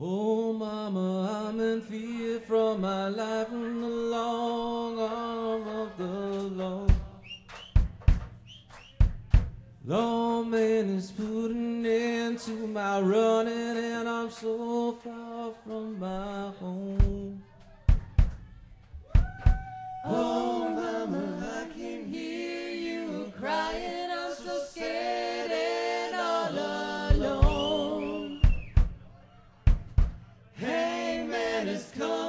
Oh, mama, I'm in fear from my life in the long arm of the law. Lawman is putting into my running, and I'm so far from my home. Oh, mama, I can hear you crying. I'm so scared and all alone. Hangman is coming.